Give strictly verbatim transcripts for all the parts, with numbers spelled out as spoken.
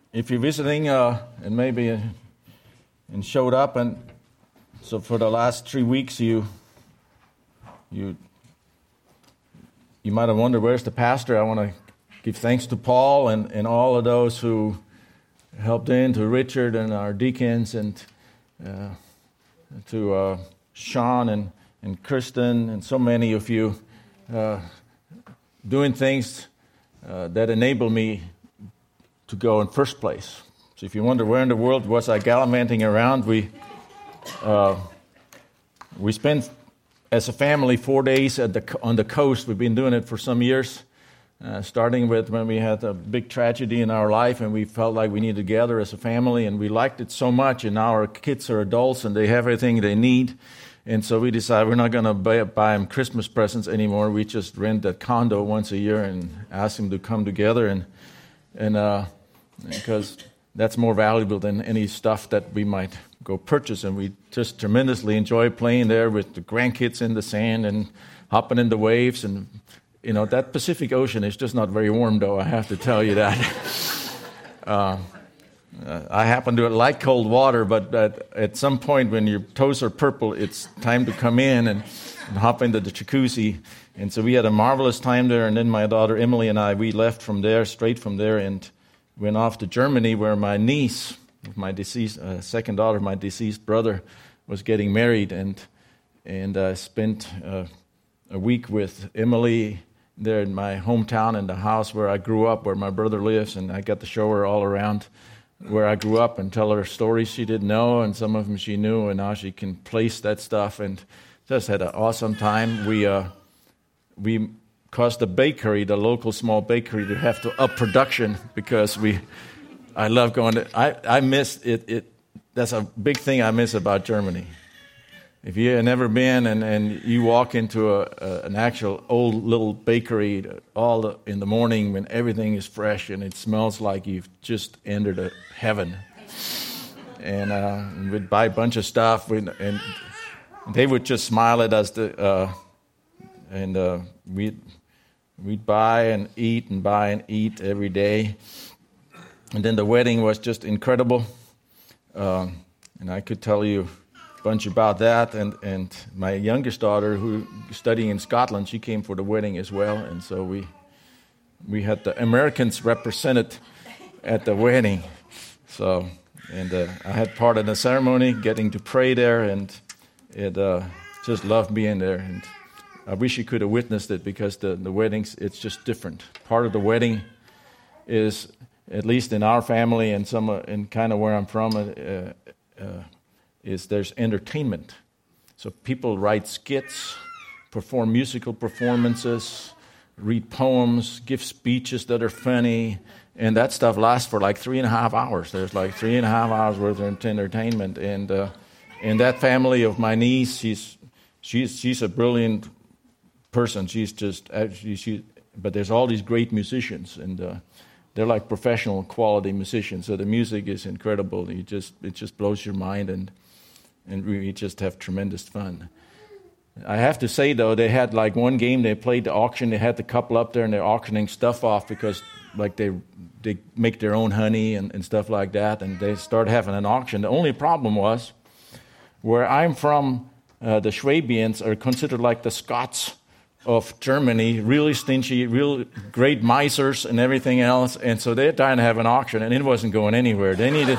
if you're visiting uh, and maybe uh, and showed up, and so for the last three weeks you you you might have wondered, where's the pastor? I want to give thanks to Paul and, and all of those who helped in, to Richard and our deacons, and uh, to uh, Sean and, and Kristen and so many of you uh, doing things uh, that enable me to go in first place. So if you wonder where in the world was I gallivanting around, we uh, we spent as a family four days at the on the coast. We've been doing it for some years, uh, starting with when we had a big tragedy in our life and we felt like we needed to gather as a family, and we liked it so much, and now our kids are adults and they have everything they need. And so we decided we're not going to buy, buy them Christmas presents anymore. We just rent that condo once a year and ask them to come together, and and uh, because that's more valuable than any stuff that we might go purchase. And we just tremendously enjoy playing there with the grandkids in the sand and hopping in the waves. And, you know, that Pacific Ocean is just not very warm, though, I have to tell you that. uh, uh, I happen to like cold water, but at, at some point when your toes are purple, it's time to come in and, and hop into the jacuzzi. And so we had a marvelous time there. And then my daughter Emily and I, we left from there, straight from there, and went off to Germany, where my niece, my deceased uh, second daughter, my deceased brother, was getting married, and and I uh, spent uh, a week with Emily there in my hometown, in the house where I grew up, where my brother lives, and I got to show her all around where I grew up and tell her stories she didn't know, and some of them she knew, and now she can place that stuff, and just had an awesome time. We uh, we. caused the bakery, the local small bakery, to have to up production because we, I love going to, I, I miss it, it, that's a big thing I miss about Germany. If you have never been and, and you walk into a, a, an actual old little bakery all the, in the morning when everything is fresh and it smells like you've just entered a heaven. And uh, we'd buy a bunch of stuff, we'd, and they would just smile at us, to, uh, and uh, we'd, We'd buy and eat and buy and eat every day. And then the wedding was just incredible. Um, and I could tell you a bunch about that. And, and my youngest daughter, who is studying in Scotland, she came for the wedding as well. And so we we had the Americans represented at the wedding. So, and uh, I had part of the ceremony, getting to pray there, and it uh, just loved being there. And I wish you could have witnessed it, because the, the weddings, it's just different. Part of the wedding is, at least in our family and some uh, in kind of where I'm from, uh, uh, is there's entertainment. So people write skits, perform musical performances, read poems, give speeches that are funny, and that stuff lasts for like three and a half hours. There's like three and a half hours worth of entertainment. And uh, and that family of my niece, she's she's she's a brilliant person. She's just, she, she, but there's all these great musicians, and uh, they're like professional quality musicians. So the music is incredible. You just, it just blows your mind, and and we just have tremendous fun. I have to say though, they had like one game they played the auction. They had the couple up there and they're auctioning stuff off, because like they they make their own honey and, and stuff like that, and they started having an auction. The only problem was, where I'm from, uh, the Schwabians are considered like the Scots of Germany, really stingy, real great misers and everything else, and so they're trying to have an auction, and it wasn't going anywhere. They needed,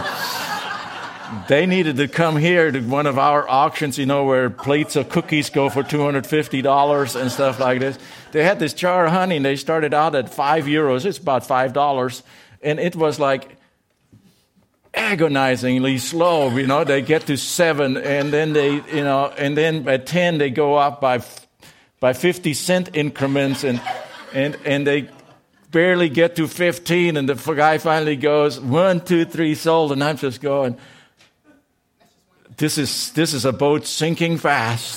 they needed to come here to one of our auctions, you know, where plates of cookies go for two hundred fifty dollars and stuff like this. They had this jar of honey, and they started out at five euros. It's about five dollars, and it was like agonizingly slow. You know, they get to seven, and then they, you know, and then at ten they go up by. by fifty cent increments, and and and they barely get to fifteen, and the guy finally goes, one, two, three, sold, and I'm just going, this is this is a boat sinking fast.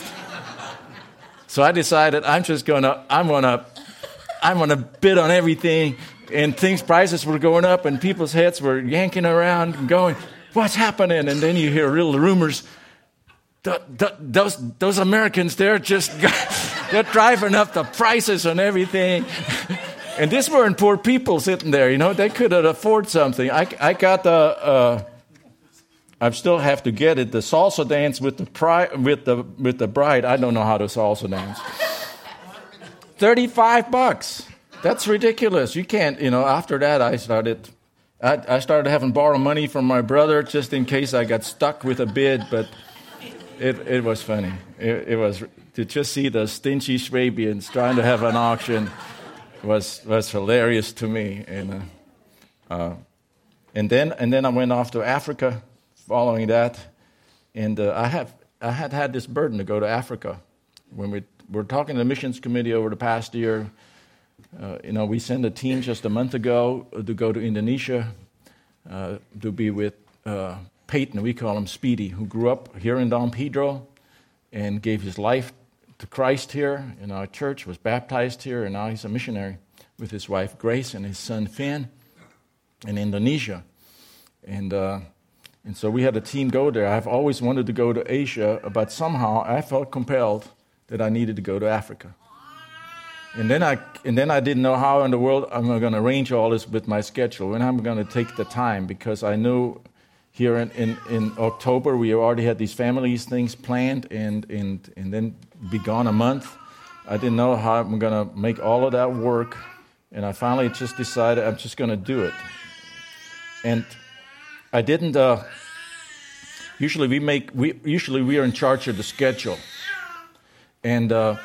So I decided I'm just gonna I'm gonna I'm gonna bid on everything, and things prices were going up, and people's heads were yanking around and going, what's happening? And then you hear real rumors. The, the, those those Americans, they're just they're driving up the prices on everything. And these weren't poor people sitting there, you know. They could afford something. I, I got the, uh, I still have to get it, the salsa dance with the, pri- with the, with the bride. I don't know how to salsa dance. thirty-five bucks. That's ridiculous. You can't, you know, after that I started, I, I started having to borrow money from my brother just in case I got stuck with a bid, but it, it was funny. It, it was, to just see the stingy Swabians trying to have an auction was was hilarious to me, and uh, uh, and then and then I went off to Africa, following that, and uh, I have I had had this burden to go to Africa. When we were talking to the missions committee over the past year, uh, you know, we sent a team just a month ago to go to Indonesia uh, to be with uh, Peyton, we call him Speedy, who grew up here in Dom Pedro and gave his life to Christ here in our church, was baptized here, and now he's a missionary with his wife Grace and his son Finn in Indonesia. And uh, and so we had a team go there. I've always wanted to go to Asia, but somehow I felt compelled that I needed to go to Africa. And then I and then I didn't know how in the world I'm going to arrange all this with my schedule, when I'm going to take the time, because I knew here in, in, in October we already had these families things planned, and, and, and then be gone a month. I didn't know how I'm going to make all of that work, and I finally just decided I'm just going to do it. And I didn't. Uh, usually we make. We usually we are in charge of the schedule, and uh,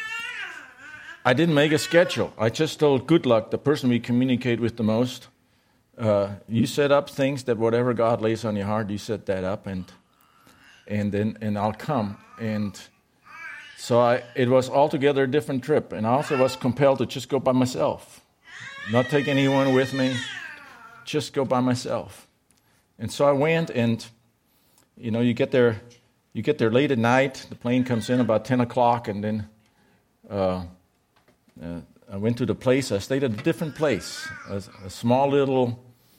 I didn't make a schedule. I just told Goodluck, the person we communicate with the most, uh, you set up things that whatever God lays on your heart, you set that up, and and then and I'll come. And so I, it was altogether a different trip, and I also was compelled to just go by myself, not take anyone with me, just go by myself. And so I went, and you know, you get there, you get there late at night. The plane comes in about ten o'clock, and then uh, uh, I went to the place. I stayed at a different place, a, a small little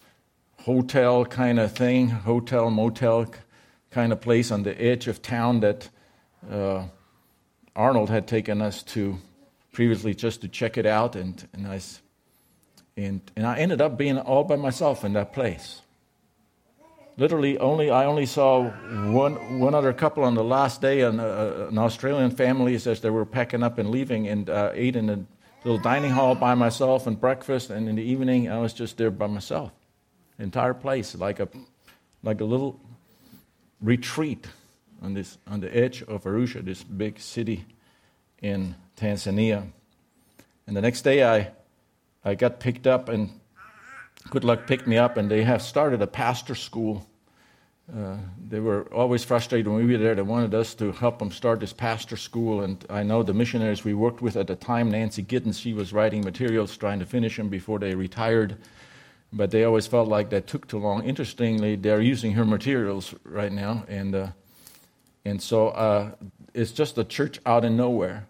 hotel kind of thing, hotel motel kind of place on the edge of town that uh, Arnold had taken us to previously just to check it out, and and I and and I ended up being all by myself in that place. Literally, only I only saw one one other couple on the last day, an, uh, an Australian family, as they were packing up and leaving, and uh, ate in a little dining hall by myself and breakfast, and in the evening I was just there by myself. The entire place, like a like a little retreat on this on the edge of Arusha, this big city in Tanzania. And the next day I I got picked up, and Goodluck picked me up, and they have started a pastor school. Uh, they were always frustrated when we were there. They wanted us to help them start this pastor school, and I know the missionaries we worked with at the time, Nancy Giddens, she was writing materials, trying to finish them before they retired, but they always felt like that took too long. Interestingly, they're using her materials right now, and uh, and so uh, it's just a church out in nowhere,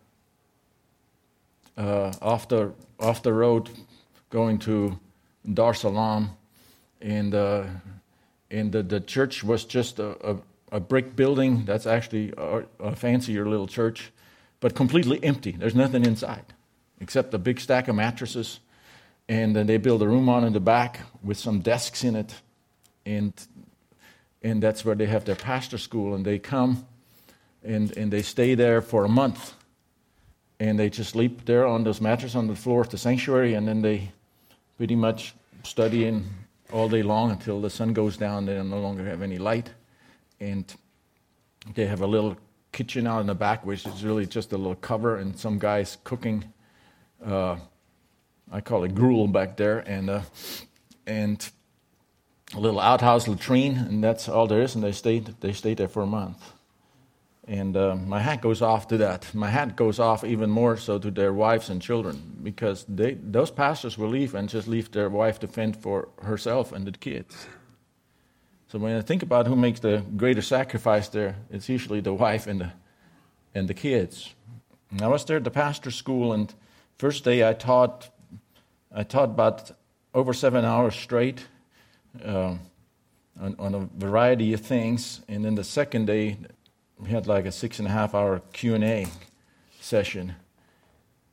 uh, off the off the road, going to Dar es Salaam, and uh, and the, the church was just a, a, a brick building. That's actually a, a fancier little church, but completely empty. There's nothing inside except a big stack of mattresses, and then they build a room on in the back with some desks in it, and and that's where they have their pastor school. And they come, and and they stay there for a month, and they just sleep there on those mattresses on the floor of the sanctuary, and then they pretty much studying all day long until the sun goes down. They no longer have any light, and they have a little kitchen out in the back, which is really just a little cover, and some guys cooking. Uh, I call it gruel back there, and uh, and a little outhouse latrine, and that's all there is. And they stayed they stayed there for a month. And uh, my hat goes off to that. My hat goes off even more so to their wives and children, because they, those pastors will leave and just leave their wife to fend for herself and the kids. So when I think about who makes the greater sacrifice there, it's usually the wife and the and the kids. And I was there at the pastor's school, and first day I taught, I taught about over seven hours straight uh, on, on a variety of things, and then the second day we had like a six and a half hour Q and A session.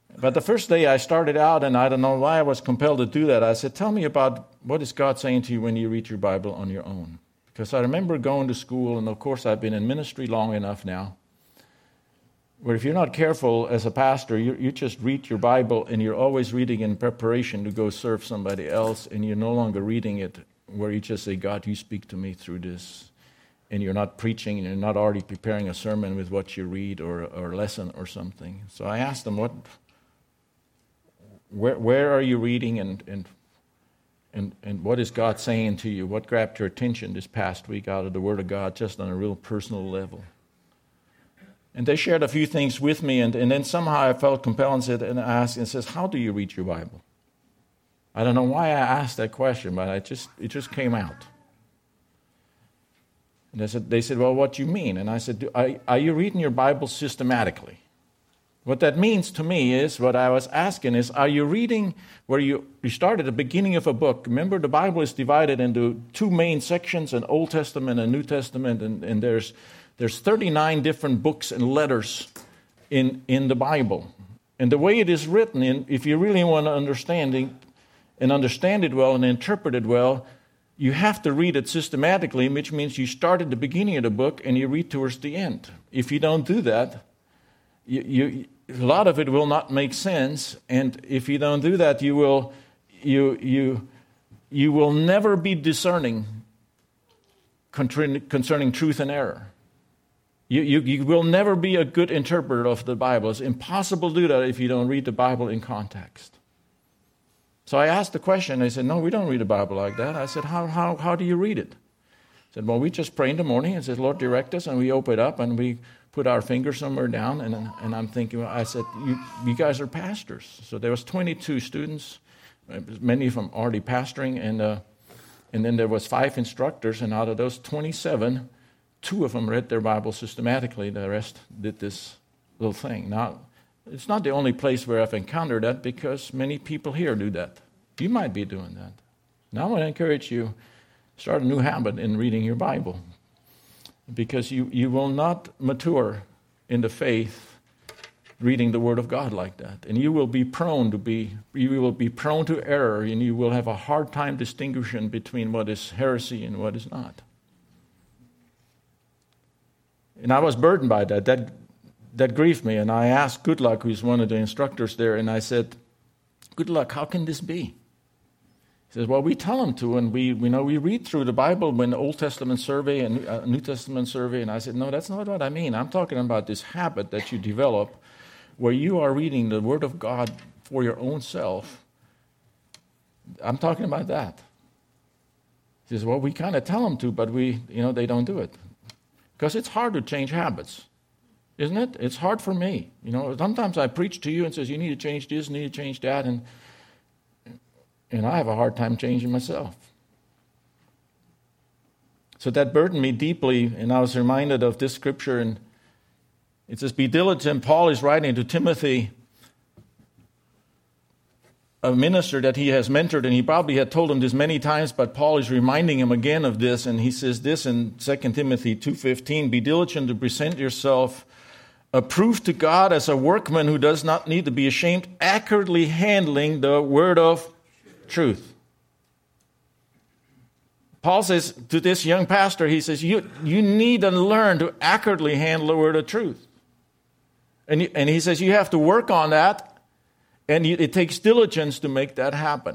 But the first day I started out, and I don't know why I was compelled to do that, I said, tell me about what is God saying to you when you read your Bible on your own. Because I remember going to school, and of course I've been in ministry long enough now, where if you're not careful as a pastor, you, you just read your Bible, and you're always reading in preparation to go serve somebody else, and you're no longer reading it where you just say, God, you speak to me through this. And you're not preaching, and you're not already preparing a sermon with what you read or, or a lesson or something. So I asked them, what, where, where are you reading, and, and, and, and what is God saying to you? What grabbed your attention this past week out of the Word of God, just on a real personal level? And they shared a few things with me, and, and then somehow I felt compelled and said, and I asked, and says, how do you read your Bible? I don't know why I asked that question, but I just it just came out. And they said, they said, well, what do you mean? And I said, are, are you reading your Bible systematically? What that means to me is, what I was asking is, are you reading where you, you start at the beginning of a book? Remember, the Bible is divided into two main sections, an Old Testament and New Testament, and, and there's there's thirty-nine different books and letters in, in the Bible. And the way it is written, in, if you really want to understand it, and understand it well and interpret it well, you have to read it systematically, which means you start at the beginning of the book and you read towards the end. If you don't do that, you, you, a lot of it will not make sense. And if you don't do that, you will, you, you, you will never be discerning concerning truth and error. You, you, you will never be a good interpreter of the Bible. It's impossible to do that if you don't read the Bible in context. So I asked the question. They said, no, we don't read the Bible like that. I said, how how how do you read it? I said, well, we just pray in the morning and said, Lord, direct us, and we open it up and we put our finger somewhere down. And and I'm thinking, I said, you you guys are pastors. So there was twenty-two students, many of them already pastoring, and uh, and then there was five instructors, and out of those twenty-seven, two of them read their Bible systematically. The rest did this little thing. Now, it's not the only place where I've encountered that, because many people here do that. You might be doing that. Now I want to encourage you, start a new habit in reading your Bible, because you, you will not mature in the faith reading the Word of God like that. And you will be prone to be, you will be prone to error, and you will have a hard time distinguishing between what is heresy and what is not. And I was burdened by that. That That grieved me, and I asked Goodluck, who's one of the instructors there, and I said, Goodluck, how can this be? He says, well, we tell him to, and we, we know we read through the Bible when the Old Testament survey and uh, New Testament survey, and I said, no, that's not what I mean. I'm talking about this habit that you develop where you are reading the Word of God for your own self. I'm talking about that. He says, well, we kind of tell them to, but we, you know, they don't do it. Because it's hard to change habits. Isn't it? It's hard for me. You know, sometimes I preach to you and says, you need to change this, you need to change that, and and I have a hard time changing myself. So that burdened me deeply, and I was reminded of this scripture, and it says, be diligent. Paul is writing to Timothy, a minister that he has mentored, and he probably had told him this many times, but Paul is reminding him again of this, and he says this in Second Timothy two fifteen, be diligent to present yourself approved to God as a workman who does not need to be ashamed, accurately handling the word of truth. Paul says to this young pastor, he says, you, you need to learn to accurately handle the word of truth. And, and he says you have to work on that, and it takes diligence to make that happen.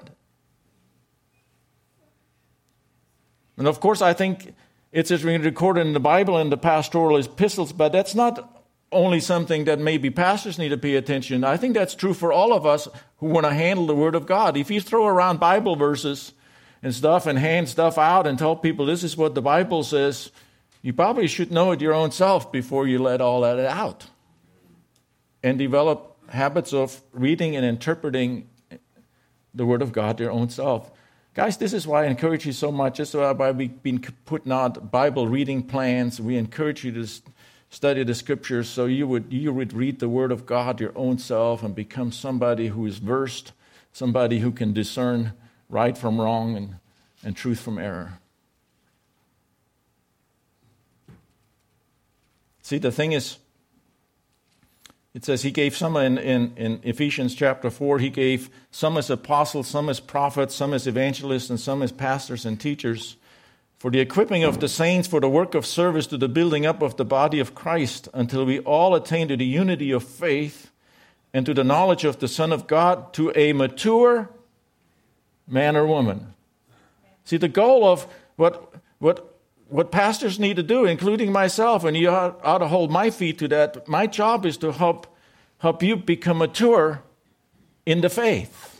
And of course, I think it's recorded in the Bible and the pastoral epistles, but that's not only something that maybe pastors need to pay attention. I think that's true for all of us who want to handle the Word of God. If you throw around Bible verses and stuff and hand stuff out and tell people this is what the Bible says, you probably should know it your own self before you let all that out. And develop habits of reading and interpreting the Word of God your own self. Guys, this is why I encourage you so much. This is why we've been putting out Bible reading plans. We encourage you to study the Scriptures so you would you would read the Word of God your own self and become somebody who is versed, somebody who can discern right from wrong and, and truth from error. See, the thing is, It says he gave some in, in, in Ephesians chapter four, he gave some as apostles, some as prophets, some as evangelists, and some as pastors and teachers, for the equipping of the saints, for the work of service, to the building up of the body of Christ, until we all attain to the unity of faith and to the knowledge of the Son of God, to a mature man or woman. See, the goal of what what what pastors need to do, including myself, and you ought, ought to hold my feet to that, my job is to help help you become mature in the faith.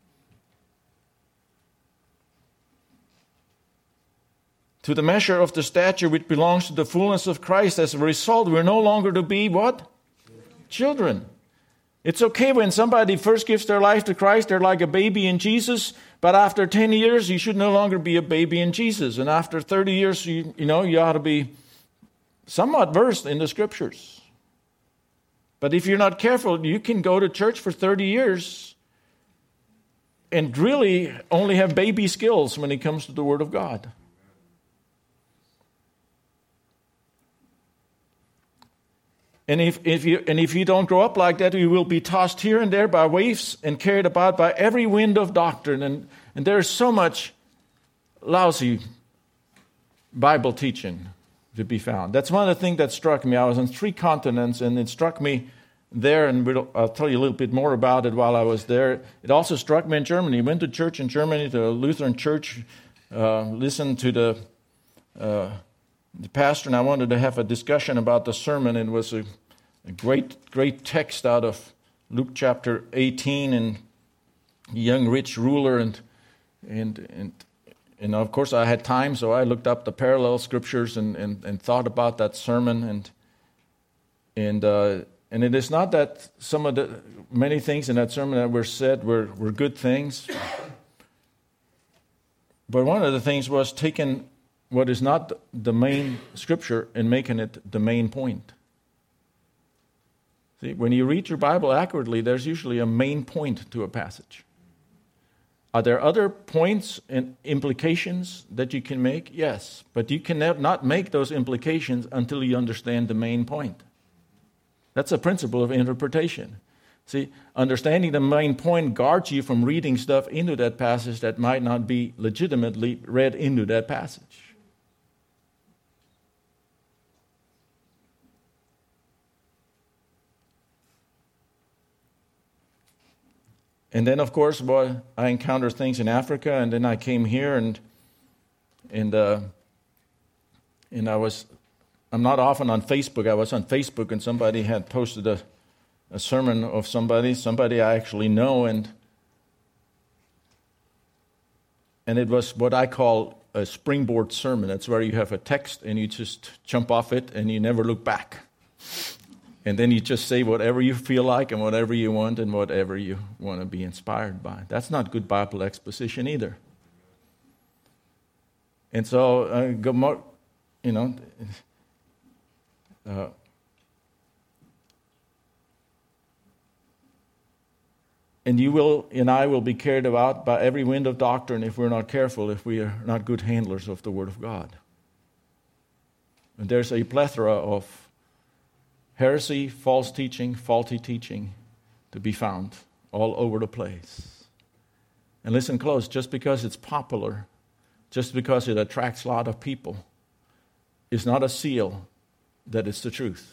To the measure of the stature which belongs to the fullness of Christ. As a result, we're no longer to be what? Children. It's okay when somebody first gives their life to Christ, they're like a baby in Jesus, but after ten years, you should no longer be a baby in Jesus. And after thirty years, you, you know, you ought to be somewhat versed in the Scriptures. But if you're not careful, you can go to church for thirty years and really only have baby skills when it comes to the Word of God. And if, if you and if you don't grow up like that, you will be tossed here and there by waves and carried about by every wind of doctrine. And, and there's so much lousy Bible teaching to be found. That's one of the things that struck me. I was on three continents, and it struck me there, and we'll, I'll tell you a little bit more about it while I was there. It also struck me in Germany. I went to church in Germany, to a Lutheran church, uh, listened to the... Uh, The pastor and I wanted to have a discussion about the sermon. It was a, a great, great text out of Luke chapter eighteen, and the young rich ruler, and and and and of course I had time, so I looked up the parallel scriptures and and, and thought about that sermon, and and uh, and it is not that some of the many things in that sermon that were said were were good things, but one of the things was taking what is not the main scripture and making it the main point. See, when you read your Bible accurately, there's usually a main point to a passage. Are there other points and implications that you can make? Yes, but you can not make those implications until you understand the main point. That's a principle of interpretation. See, understanding the main point guards you from reading stuff into that passage that might not be legitimately read into that passage. And then, of course, boy, I encountered things in Africa, and then I came here, and and uh, and I was, I'm not often on Facebook. I was on Facebook, and somebody had posted a, a sermon of somebody, somebody I actually know, and and it was what I call a springboard sermon. That's where you have a text, and you just jump off it, and you never look back. And then you just say whatever you feel like and whatever you want and whatever you want to be inspired by. That's not good Bible exposition either. And so, uh, you know, uh, and you will, and I will be carried about by every wind of doctrine if we're not careful, if we are not good handlers of the Word of God. And there's a plethora of heresy, false teaching, faulty teaching to be found all over the place. And listen close, just because it's popular, just because it attracts a lot of people, is not a seal that it's the truth.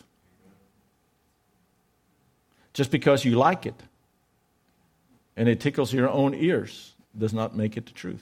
Just because you like it and it tickles your own ears does not make it the truth.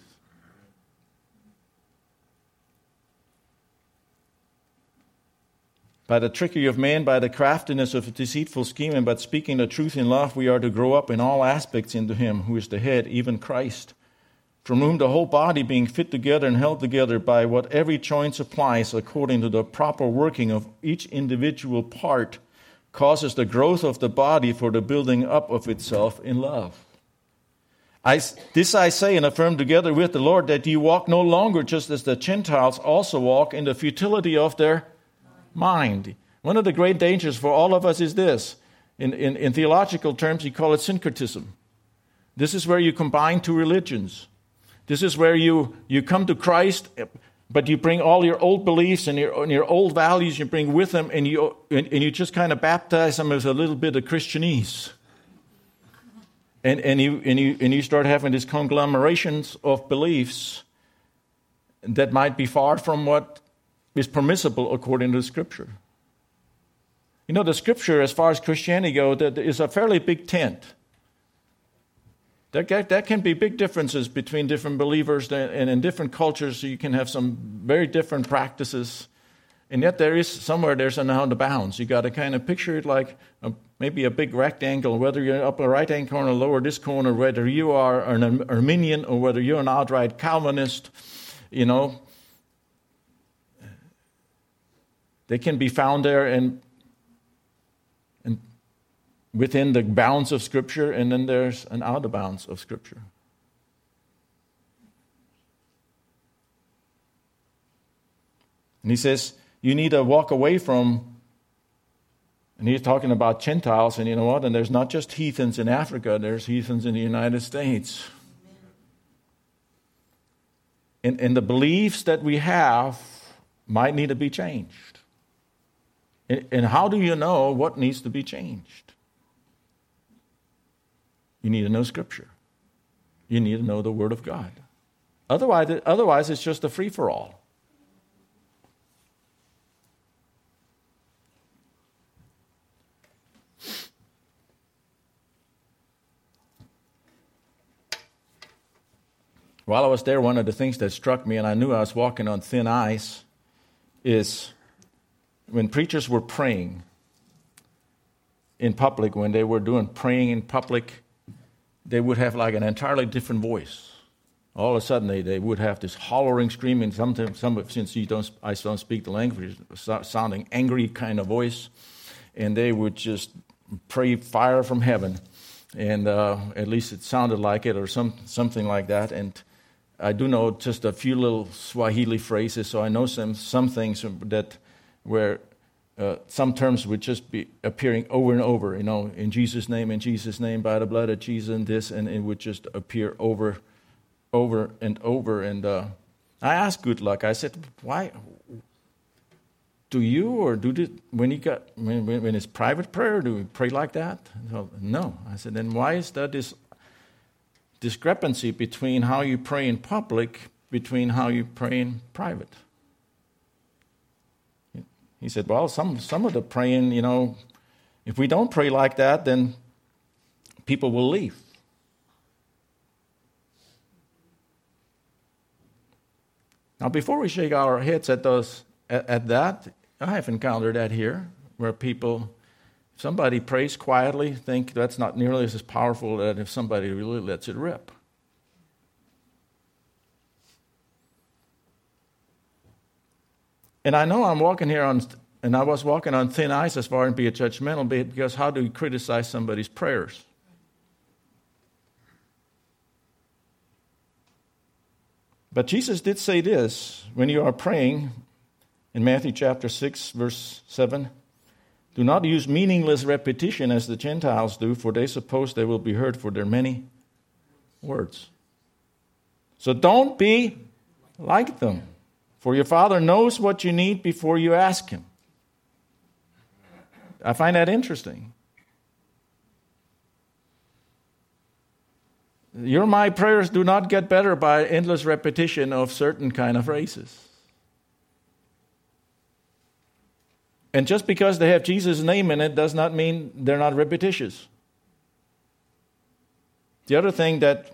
By the trickery of man, by the craftiness of a deceitful scheme, and by speaking the truth in love, we are to grow up in all aspects into Him, who is the head, even Christ, from whom the whole body, being fit together and held together by what every joint supplies, according to the proper working of each individual part, causes the growth of the body for the building up of itself in love. I, this I say and affirm together with the Lord, that you walk no longer just as the Gentiles also walk in the futility of their mind. One of the great dangers for all of us is this. In, in, in theological terms, you call it syncretism. This is where you combine two religions. This is where you, you come to Christ But you bring all your old beliefs and your, and your old values, you bring with them, and you, and, and you just kind of baptize them with a little bit of Christianese. And, and, you, and, you, and you start having these conglomerations of beliefs that might be far from what is permissible according to the Scripture. You know, the Scripture, as far as Christianity goes, that is a fairly big tent. There, there can be big differences between different believers, and in different cultures you can have some very different practices. And yet there is somewhere there's an out of bounds. You got to kind of picture it like a, maybe a big rectangle, whether you're up a right-hand corner, lower this corner, whether you are an Arminian or whether you're an outright Calvinist, you know. They can be found there and, and within the bounds of Scripture, and then there's an out of bounds of Scripture. And he says, you need to walk away from, and he's talking about Gentiles, and you know what? And there's not just heathens in Africa, there's heathens in the United States. And, and the beliefs that we have might need to be changed. And, and how do you know what needs to be changed? You need to know Scripture. You need to know the Word of God. Otherwise, otherwise it's just a free-for-all. While I was there, one of the things that struck me, and I knew I was walking on thin ice, is when preachers were praying in public, when they were doing praying in public, they would have like an entirely different voice. All of a sudden, they, they would have this hollering, screaming, sometimes, some, since you don't, I don't speak the language, sounding angry kind of voice, and they would just pray fire from heaven, and uh, at least it sounded like it, or some something like that, and I do know just a few little Swahili phrases, so I know some some things that where uh, some terms would just be appearing over and over, you know, in Jesus' name, in Jesus' name, by the blood of Jesus, and this, and it would just appear over, over and over. And uh, I asked Good Luck, I said, why do you, or do this, when you got when, when it's private prayer, do we pray like that? So, no. I said, then why is that this discrepancy between how you pray in public, between how you pray in private? He said, well, some, some of the praying, you know, if we don't pray like that, then people will leave. Now, before we shake our heads at those at, at that, I have encountered that here, where people, if somebody prays quietly, think that's not nearly as powerful as if somebody really lets it rip. And I know I'm walking here on, and I was walking on thin ice as far as being judgmental, because how do you criticize somebody's prayers? But Jesus did say this, when you are praying, in Matthew chapter six, verse seven, do not use meaningless repetition as the Gentiles do, for they suppose they will be heard for their many words. So don't be like them. For your Father knows what you need before you ask Him. I find that interesting. Your my prayers do not get better by endless repetition of certain kind of phrases. And just because they have Jesus' name in it does not mean they're not repetitious. The other thing that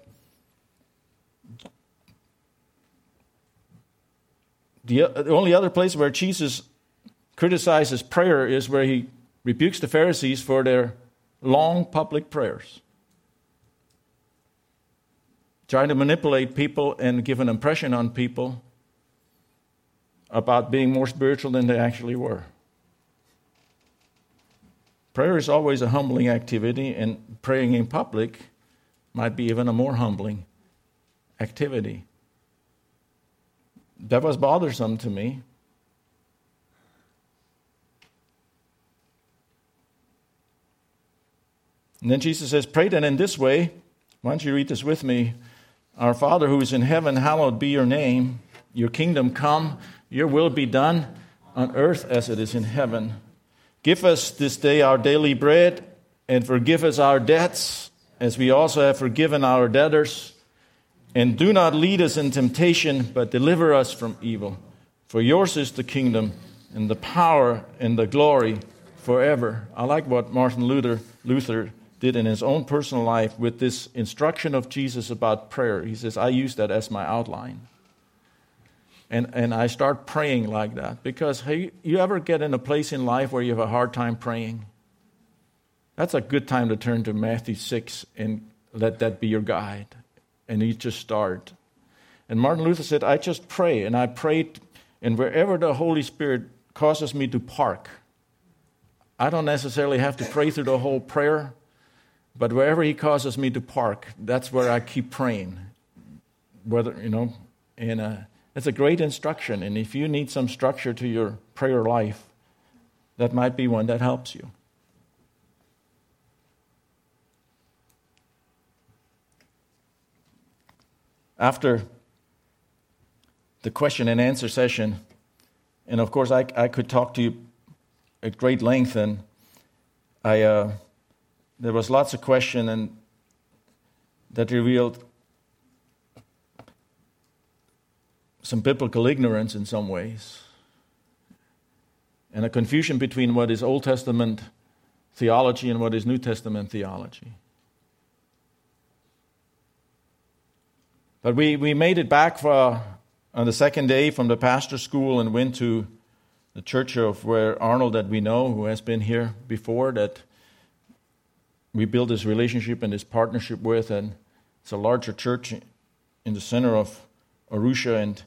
The, the only other place where Jesus criticizes prayer is where He rebukes the Pharisees for their long public prayers, trying to manipulate people and give an impression on people about being more spiritual than they actually were. Prayer is always a humbling activity, and praying in public might be even a more humbling activity. That was bothersome to me. And then Jesus says, pray then in this way. Why don't you read this with me? Our Father who is in heaven, hallowed be your name. Your kingdom come, your will be done on earth as it is in heaven. Give us this day our daily bread, and forgive us our debts, as we also have forgiven our debtors. And do not lead us in temptation, but deliver us from evil. For yours is the kingdom, and the power, and the glory forever. I like what Martin Luther, Luther did in his own personal life with this instruction of Jesus about prayer. He says, I use that as my outline. And and I start praying like that. Because, hey, you ever get in a place in life where you have a hard time praying? That's a good time to turn to Matthew six and let that be your guide. And you just start. And Martin Luther said, I just pray. And I prayed, and wherever the Holy Spirit causes me to park, I don't necessarily have to pray through the whole prayer, but wherever he causes me to park, that's where I keep praying. Whether, you know, and uh, it's a great instruction. And if you need some structure to your prayer life, that might be one that helps you. After the question and answer session, and of course I, I could talk to you at great length, and I uh, there was lots of question and that revealed some biblical ignorance in some ways, and a confusion between what is Old Testament theology and what is New Testament theology. But we, we made it back for, on the second day from the pastor's school and went to the church of where Arnold, that we know, who has been here before, that we built this relationship and this partnership with. And it's a larger church in the center of Arusha. And,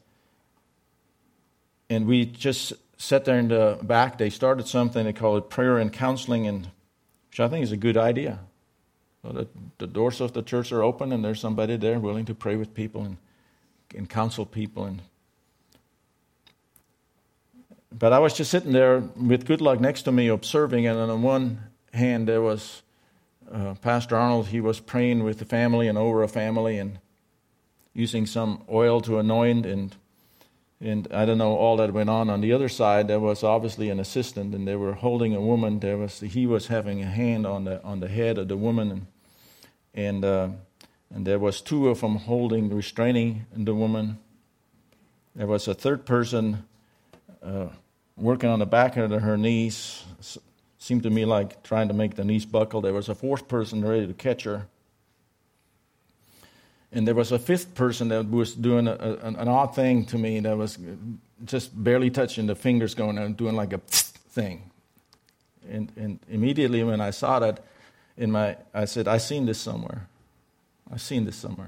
and we just sat there in the back. They started something, they call it prayer and counseling, and which I think is a good idea. So the, the doors of the church are open, and there's somebody there willing to pray with people and, and counsel people. And but I was just sitting there with good luck next to me observing, and on one hand there was uh, Pastor Arnold. He was praying with the family and over a family and using some oil to anoint, and and I don't know all that went on. On the other side there was obviously an assistant, and they were holding a woman. There was he was having a hand on the on the head of the woman, and And uh, and there was two of them holding, restraining the woman. There was a third person uh, working on the back of her knees. S- seemed to me like trying to make the knees buckle. There was a fourth person ready to catch her. And there was a fifth person that was doing a, a, an odd thing to me that was just barely touching the fingers, going and doing like a thing. And, and immediately when I saw that, In my, I said, I've seen this somewhere. I've seen this somewhere.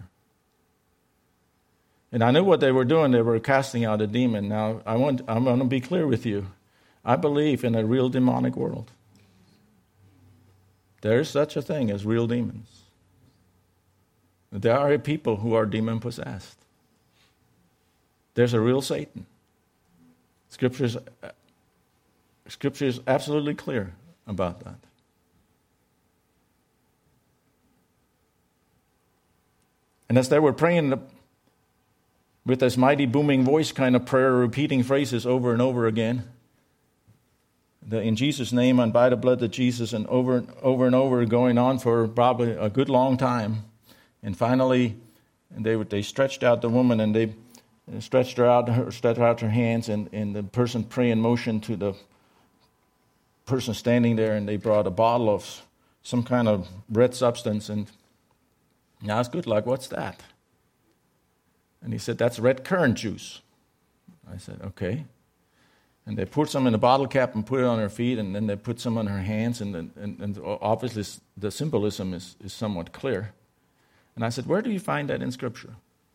And I knew what they were doing. They were casting out a demon. Now, I want, I'm going to be clear with you. I believe in a real demonic world. There is such a thing as real demons. There are people who are demon-possessed. There's a real Satan. Scripture is, Scripture is absolutely clear about that. And as they were praying with this mighty booming voice kind of prayer, repeating phrases over and over again, the in Jesus' name and by the blood of Jesus, and over and over and over, going on for probably a good long time. And finally, and they they stretched out the woman, and they stretched her out, stretched out her hands, and, and the person praying motioned to the person standing there, and they brought a bottle of some kind of red substance, and I asked, good luck, what's that? And he said, that's red currant juice. I said, okay. And they put some in a bottle cap and put it on her feet, and then they put some on her hands, and, and, and obviously the symbolism is, is somewhat clear. And I said, where do you find that in Scripture?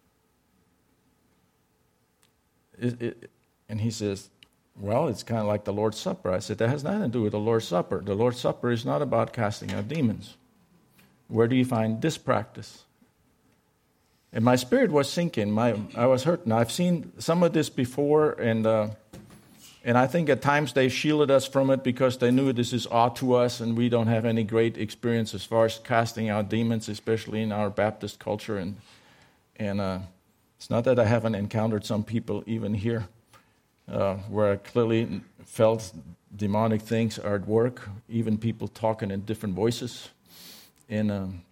It, it, and he says, well, it's kind of like the Lord's Supper. I said, that has nothing to do with the Lord's Supper. The Lord's Supper is not about casting out demons. Where do you find this practice? And my spirit was sinking. My, I was hurting. I've seen some of this before, and uh, and I think at times they shielded us from it because they knew this is odd to us, and we don't have any great experience as far as casting out demons, especially in our Baptist culture. And and uh, It's not that I haven't encountered some people even here uh, where I clearly felt demonic things are at work, even people talking in different voices. And um,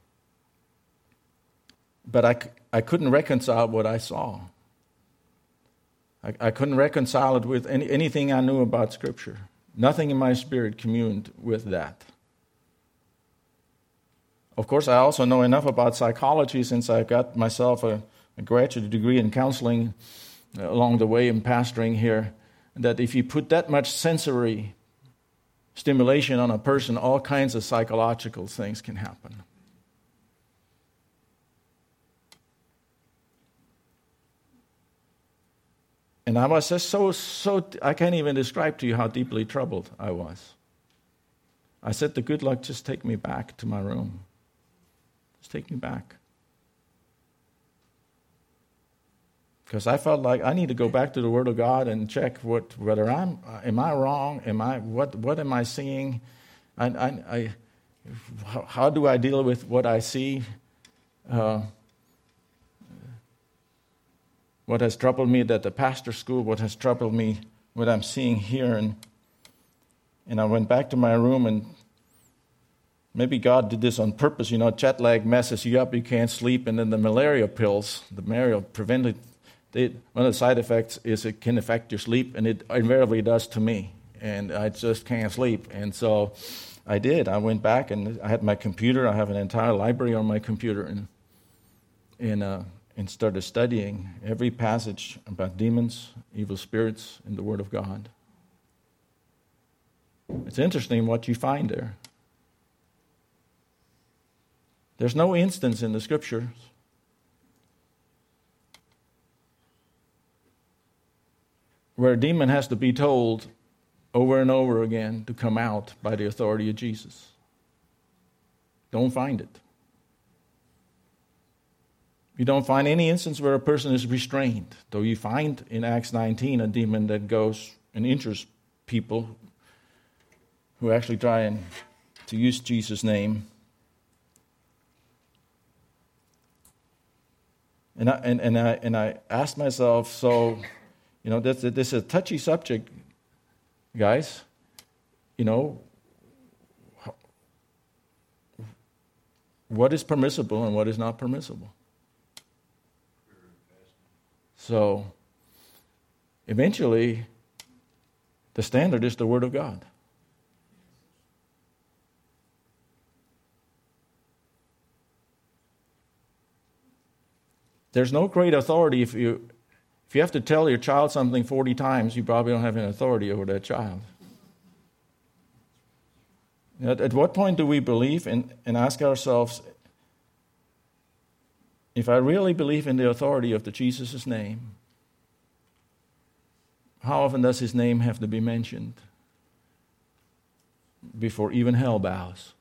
but I, I couldn't reconcile what I saw. I, I couldn't reconcile it with any, anything I knew about Scripture. Nothing in my spirit communed with that. Of course, I also know enough about psychology since I got myself a, a graduate degree in counseling along the way in pastoring here, that if you put that much sensory stimulation on a person, all kinds of psychological things can happen. And I was just so, so, I can't even describe to you how deeply troubled I was. I said to good luck, just take me back to my room. Just take me back. Because I felt like I need to go back to the Word of God and check what whether I'm, am I wrong? Am I, what, what am I seeing? I, I, I, how, how do I deal with what I see? Uh, What has troubled me at the pastor school, what has troubled me, what I'm seeing here. And and I went back to my room, and maybe God did this on purpose. You know, jet lag messes you up, you can't sleep. And then the malaria pills, the malaria prevented, they, one of the side effects is it can affect your sleep, and it invariably does to me. And I just can't sleep. And so I did. I went back, and I had my computer. I have an entire library on my computer. And, and uh and started studying every passage about demons, evil spirits in the Word of God. It's interesting what you find there. There's no instance in the Scriptures where a demon has to be told over and over again to come out by the authority of Jesus. Don't find it. You don't find any instance where a person is restrained, though you find in Acts nineteen a demon that goes and injures people who actually try and to use Jesus' name. And I, and, and I and I asked myself, so, you know, this, this is a touchy subject, guys. You know, what is permissible and what is not permissible? So, eventually, the standard is the Word of God. There's no great authority if you if you have to tell your child something forty times, you probably don't have any authority over that child. At, at what point do we believe and, and ask ourselves, if I really believe in the authority of the Jesus' name, how often does his name have to be mentioned before even hell bows?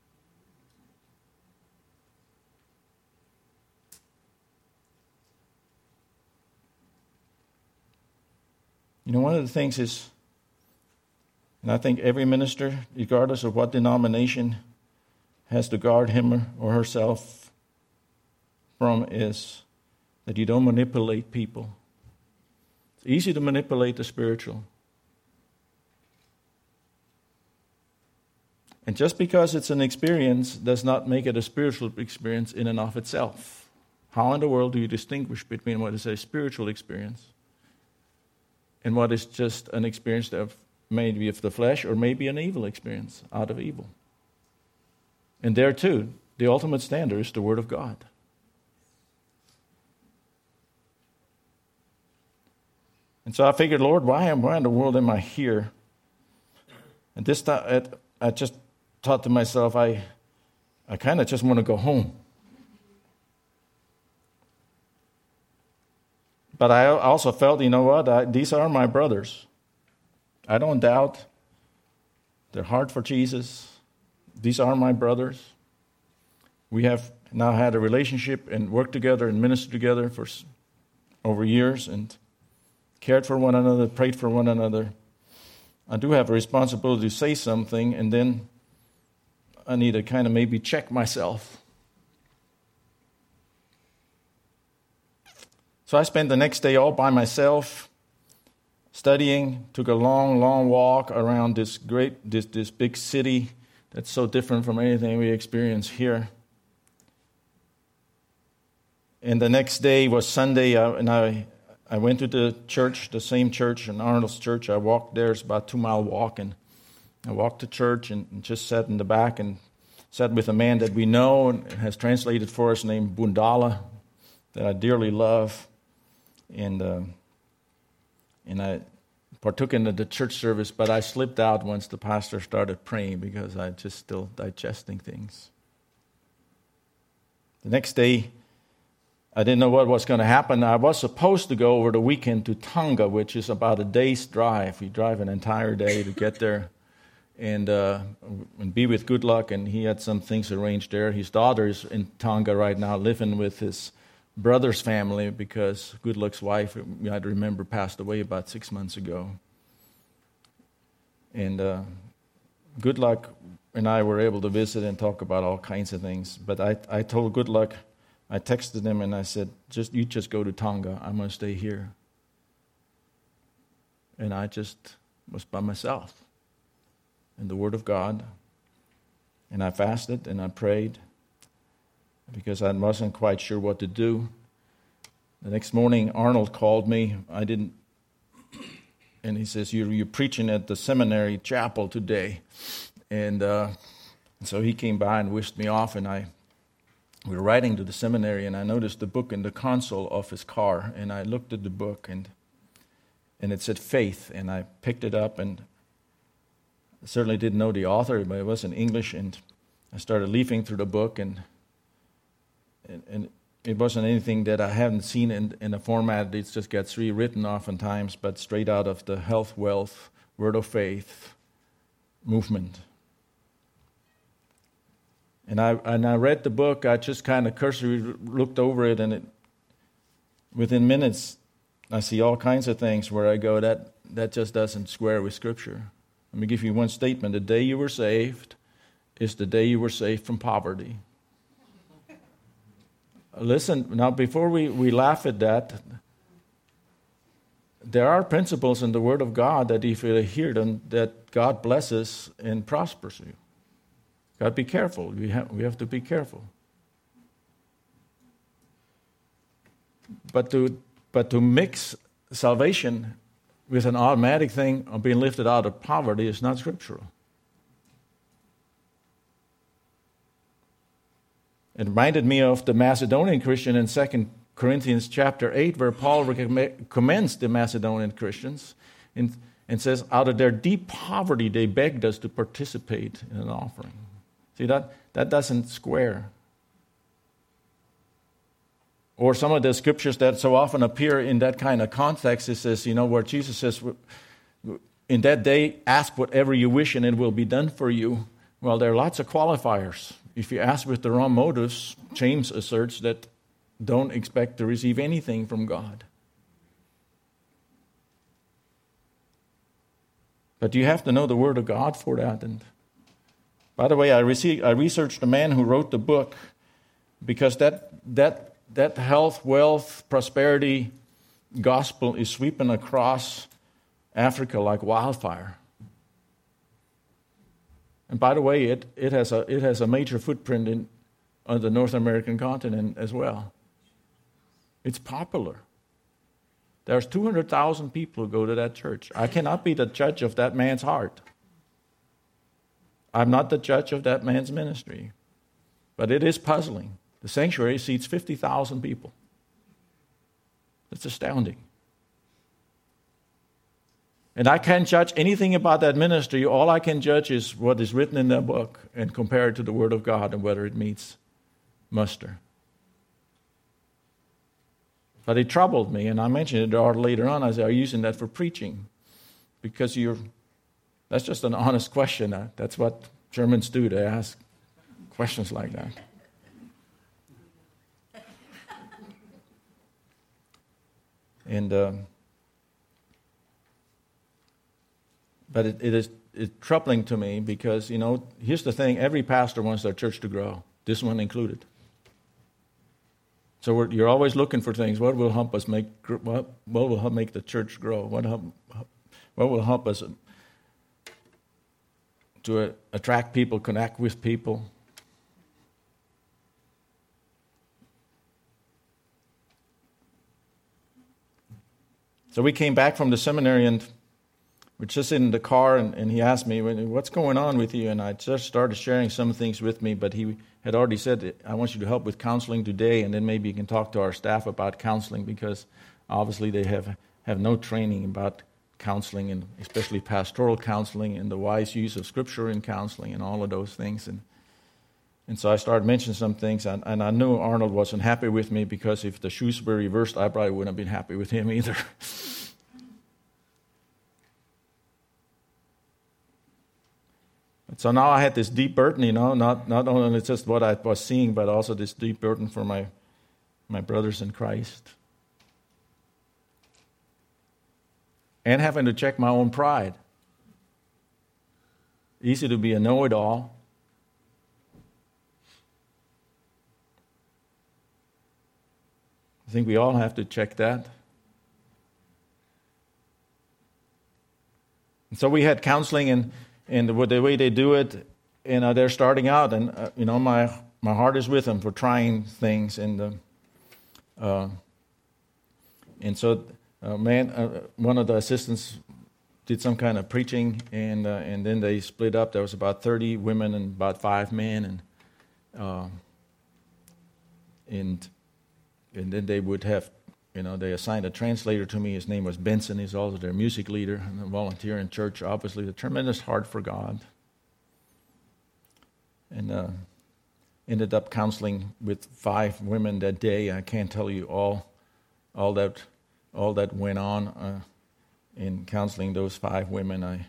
You know, one of the things is, and I think every minister, regardless of what denomination, has to guard him or herself from, is that you don't manipulate people. It's easy to manipulate the spiritual. And just because it's an experience does not make it a spiritual experience in and of itself. How in the world do you distinguish between what is a spiritual experience and what is just an experience of maybe of the flesh or maybe an evil experience out of evil? And there too, the ultimate standard is the Word of God. And so I figured, Lord, why am why in the world am I here? And this time, I just thought to myself, I, I kind of just want to go home. But I also felt, you know what? I, these are my brothers. I don't doubt their heart for Jesus. These are my brothers. We have now had a relationship and worked together and ministered together for over years and cared for one another, prayed for one another. I do have a responsibility to say something, and then I need to kind of maybe check myself. So I spent the next day all by myself, studying, took a long, long walk around this great, this, this big city that's so different from anything we experience here. And the next day was Sunday, uh, and I I went to the church, the same church, in Arnold's church. I walked there. It's about a two-mile walk, and I walked to church and, and just sat in the back and sat with a man that we know and has translated for us named Bundala, that I dearly love. And uh, and I partook in the, the church service, but I slipped out once the pastor started praying because I just still digesting things. The next day, I didn't know what was going to happen. I was supposed to go over the weekend to Tonga, which is about a day's drive. We drive an entire day to get there and uh, and be with Goodluck, and he had some things arranged there. His daughter is in Tonga right now, living with his brother's family because Goodluck's wife, you might remember, passed away about six months ago. And uh, Goodluck and I were able to visit and talk about all kinds of things. But I, I told Goodluck, I texted him and I said, "Just you just go to Tonga. I'm going to stay here." And I just was by myself in the Word of God. And I fasted and I prayed because I wasn't quite sure what to do. The next morning, Arnold called me. I didn't, and he says, "You're, you're preaching at the seminary chapel today." And uh, so he came by and wished me off, and I we were riding to the seminary, and I noticed the book in the console of his car, and I looked at the book, and and it said Faith, and I picked it up, and I certainly didn't know the author, but it was in English, and I started leafing through the book, and and, and it wasn't anything that I haven't seen in, in a format. It just gets rewritten oftentimes, but straight out of the Health, Wealth, Word of Faith movement. And I and I read the book. I just kind of cursory looked over it, and it, within minutes, I see all kinds of things where I go, that that just doesn't square with Scripture. Let me give you one statement. The day you were saved is the day you were saved from poverty. Listen, now before we, we laugh at that, there are principles in the Word of God that if you hear them, that God blesses and prospers you. Got to be careful. We have, we have to be careful. But to but to mix salvation with an automatic thing of being lifted out of poverty is not scriptural. It reminded me of the Macedonian Christian in Second Corinthians chapter eight, where Paul commends the Macedonian Christians and, and says, out of their deep poverty, they begged us to participate in an offering. See, that, that doesn't square. Or some of the scriptures that so often appear in that kind of context, it says, you know, where Jesus says, in that day, ask whatever you wish and it will be done for you. Well, there are lots of qualifiers. If you ask with the wrong motives, James asserts that don't expect to receive anything from God. But you have to know the Word of God for that. And by the way, I, received, I researched the man who wrote the book because that that that health, wealth, prosperity gospel is sweeping across Africa like wildfire. And by the way, it, it has a it has a major footprint in on the North American continent as well. It's popular. There's two hundred thousand people who go to that church. I cannot be the judge of that man's heart. I'm not the judge of that man's ministry. But it is puzzling. The sanctuary seats fifty thousand people. That's astounding. And I can't judge anything about that ministry. All I can judge is what is written in that book and compare it to the Word of God and whether it meets muster. But it troubled me, and I mentioned it later on. I said, are you using that for preaching? Because you're, that's just an honest question. That's what Germans do. They ask questions like that. And uh, but it, it is it's troubling to me because, you know, here's the thing. Every pastor wants their church to grow, this one included. So we're, you're always looking for things. What will help us make? What, what will help make the church grow? What help, what will help us to attract people, connect with people? So we came back from the seminary, and we're just in the car, and, and he asked me, what's going on with you? And I just started sharing some things with me, but he had already said, I want you to help with counseling today, and then maybe you can talk to our staff about counseling, because obviously they have, have no training about counseling, and especially pastoral counseling and the wise use of Scripture in counseling and all of those things. And and so I started mentioning some things, and, and I knew Arnold wasn't happy with me, because if the shoes were reversed, I probably wouldn't have been happy with him either. So now I had this deep burden, you know, not, not only just what I was seeing, but also this deep burden for my, my brothers in Christ. And having to check my own pride. Easy to be a know-it-all. I think we all have to check that. And so we had counseling, and And the, the way they do it, you know, they're starting out, and uh, you know, my my heart is with them for trying things, and the, uh, and so, uh, man, uh, one of the assistants did some kind of preaching, and uh, and then they split up. There was about thirty women and about five men, and uh, and and then they would have, you know, they assigned a translator to me. His name was Benson. He's also their music leader and a volunteer in church, obviously, a tremendous heart for God. And uh, ended up counseling with five women that day. I can't tell you all all that all that went on uh, in counseling those five women. I,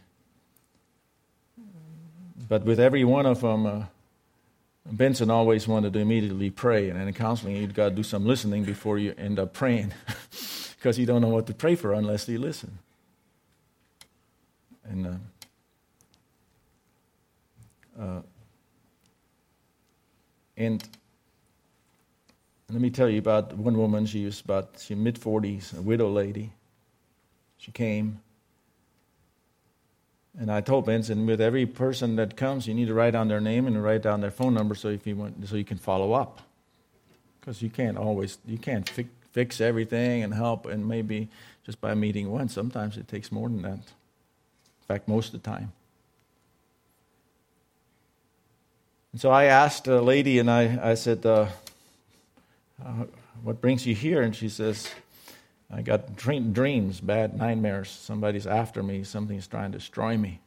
but with every one of them, uh, Benson always wanted to immediately pray, and in counseling, you've got to do some listening before you end up praying, because you don't know what to pray for unless you listen. And uh, uh, and let me tell you about one woman. She was about she mid forties, a widow lady. She came. And I told Benson, with every person that comes, you need to write down their name and write down their phone number, so if you want, so you can follow up, because you can't always you can't fi- fix everything and help, and maybe just by meeting once. Sometimes it takes more than that. In fact, most of the time. And so I asked a lady, and I I said, uh, uh, "What brings you here?" And she says, I got dream, dreams, bad nightmares. Somebody's after me. Something's trying to destroy me.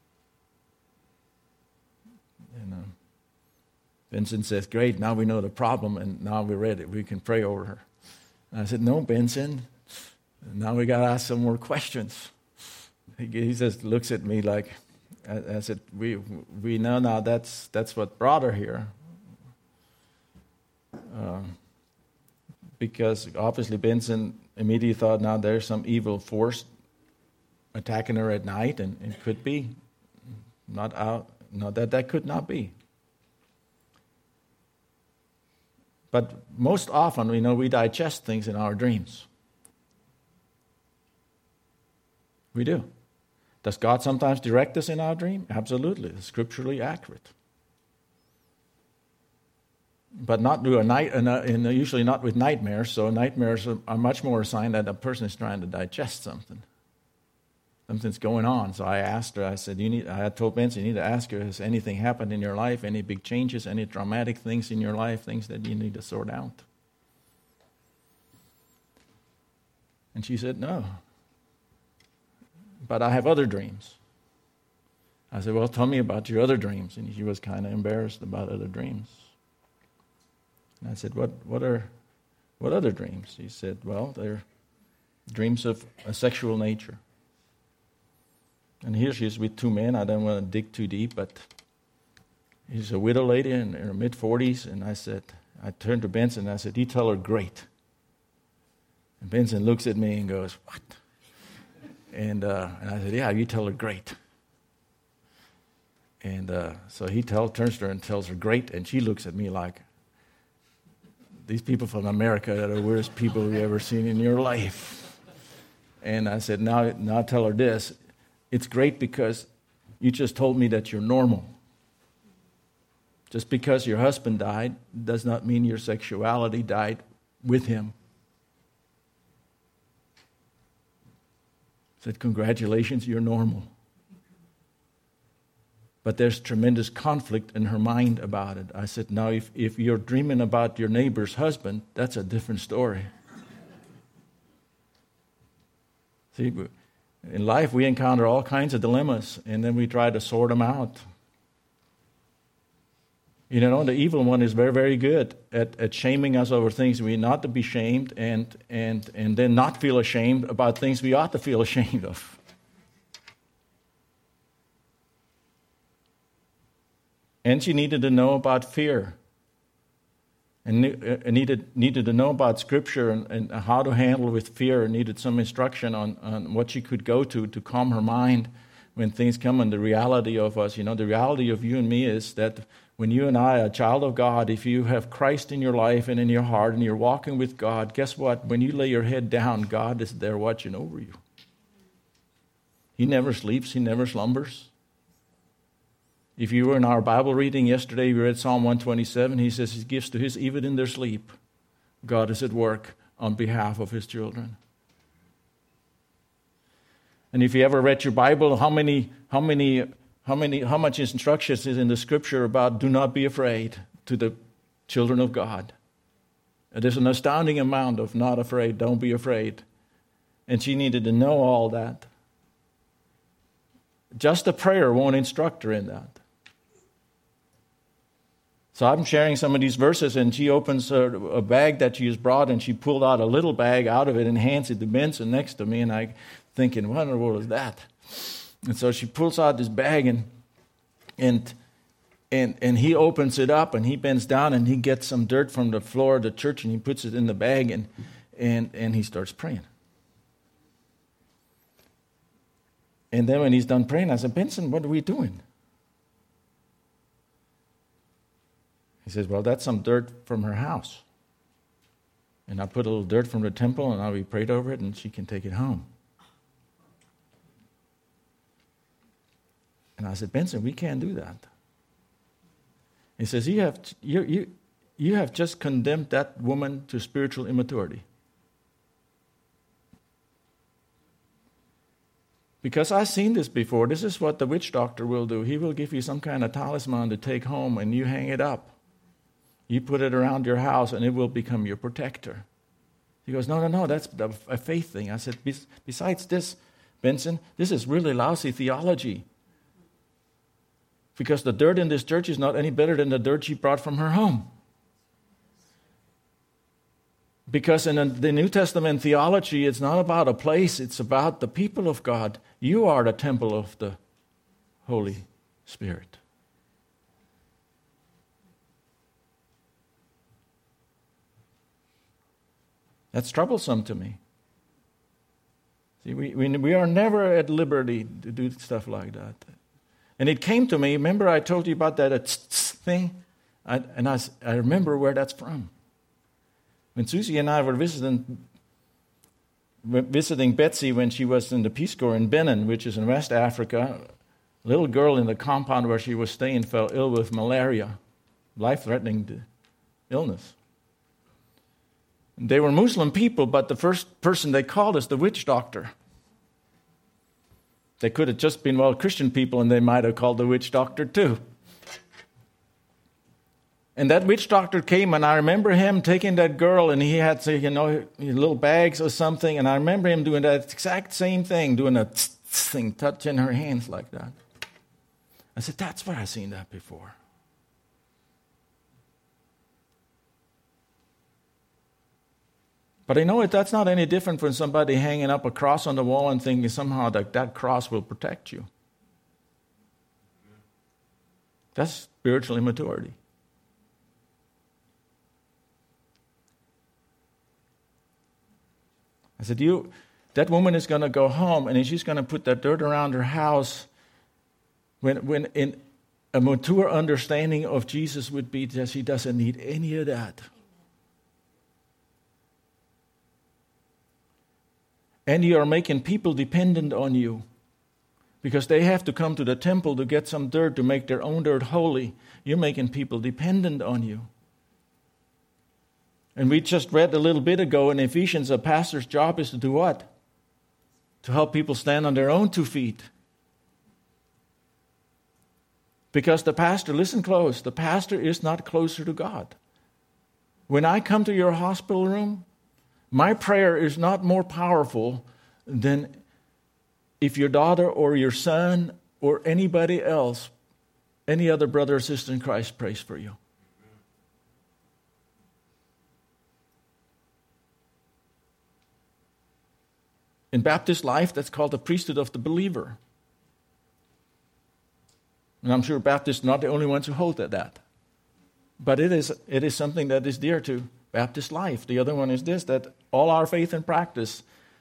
And uh, Benson says, great, now we know the problem, and now we're ready. We can pray over her. And I said, no, Benson, now we got to ask some more questions. He, he just looks at me like, I, I said, we we know now that's, that's what brought her here. Uh, because obviously Benson immediately thought, now there's some evil force attacking her at night, and it could be. Not out, no, that that could not be. But most often, we know we digest things in our dreams. We do. Does God sometimes direct us in our dream? Absolutely. It's scripturally accurate. But not do a night, and usually not with nightmares. So nightmares are, are much more a sign that a person is trying to digest something. Something's going on. So I asked her. I said, "You need." I had told Benson, "You need to ask her: has anything happened in your life? Any big changes? Any traumatic things in your life? Things that you need to sort out?" And she said, "No. But I have other dreams." I said, "Well, tell me about your other dreams." And she was kind of embarrassed about other dreams. And I said, what what are, what other dreams? He said, well, they're dreams of a sexual nature. And here she is with two men. I don't want to dig too deep, but she's a widow lady in her mid-forties. And I said, I turned to Benson and I said, you tell her great. And Benson looks at me and goes, what? And, uh, and I said, yeah, you tell her great. And uh, so he tell, turns to her and tells her great, and she looks at me like, these people from America are the worst people you've ever seen in your life. And I said, now, now tell her this. It's great because you just told me that you're normal. Just because your husband died does not mean your sexuality died with him. I said, congratulations, you're normal. But there's tremendous conflict in her mind about it. I said, now if, if you're dreaming about your neighbor's husband, that's a different story. See, in life we encounter all kinds of dilemmas, and then we try to sort them out. You know, the evil one is very, very good at, at shaming us over things we not to be shamed, and, and, and then not feel ashamed about things we ought to feel ashamed of. And she needed to know about fear. And needed needed to know about Scripture and, and how to handle with fear, and needed some instruction on, on what she could go to to calm her mind when things come. And the reality of us, you know, the reality of you and me is that when you and I are a child of God, if you have Christ in your life and in your heart and you're walking with God, guess what? When you lay your head down, God is there watching over you. He never sleeps. He never slumbers. If you were in our Bible reading yesterday, we read Psalm one twenty-seven. He says he gives to his, even in their sleep, God is at work on behalf of his children. And if you ever read your Bible, how many, how many, how many, how much instruction is in the Scripture about do not be afraid to the children of God? There's an astounding amount of not afraid, don't be afraid. And she needed to know all that. Just a prayer won't instruct her in that. So I'm sharing some of these verses, and she opens a, a bag that she has brought, and she pulled out a little bag out of it and hands it to Benson next to me, and I thinking, what in the world is that? And so she pulls out this bag, and and and and he opens it up, and he bends down, and he gets some dirt from the floor of the church, and he puts it in the bag, and and and he starts praying. And then when he's done praying, I said, Benson, what are we doing? He says, well, that's some dirt from her house. And I put a little dirt from the temple, and now we prayed over it, and she can take it home. And I said, Benson, we can't do that. He says, you have, you, you, you have just condemned that woman to spiritual immaturity. Because I've seen this before. This is what the witch doctor will do. He will give you some kind of talisman to take home, and you hang it up. You put it around your house, and it will become your protector. He goes, no, no, no, that's a faith thing. I said, besides this, Benson, this is really lousy theology. Because the dirt in this church is not any better than the dirt she brought from her home. Because in the New Testament theology, it's not about a place, it's about the people of God. You are the temple of the Holy Spirit. That's troublesome to me. See, we, we, we are never at liberty to do stuff like that. And it came to me, remember I told you about that uh, tss, tss thing? I, and I, I remember where that's from. When Susie and I were visiting, visiting Betsy when she was in the Peace Corps in Benin, which is in West Africa, a little girl in the compound where she was staying fell ill with malaria, life-threatening illness. They were Muslim people, but the first person they called is the witch doctor. They could have just been, well, Christian people, and they might have called the witch doctor too. And that witch doctor came, and I remember him taking that girl, and he had, you know, little bags or something, and I remember him doing that exact same thing, doing a tss, tss thing, touching her hands like that. I said, that's where I've seen that before. But I know it, that's not any different from somebody hanging up a cross on the wall and thinking somehow that that cross will protect you. That's spiritual immaturity. I said, you, that woman is going to go home, and she's going to put that dirt around her house when, when in a mature understanding of Jesus would be that she doesn't need any of that. And you are making people dependent on you because they have to come to the temple to get some dirt to make their own dirt holy. You're making people dependent on you. And we just read a little bit ago in Ephesians, a pastor's job is to do what? To help people stand on their own two feet. Because the pastor, listen close, the pastor is not closer to God. When I come to your hospital room, my prayer is not more powerful than if your daughter or your son or anybody else, any other brother or sister in Christ prays for you. In Baptist life, that's called the priesthood of the believer. And I'm sure Baptists are not the only ones who hold to that. But it is, it is something that is dear to Baptist life. The other one is this, that all our faith and practice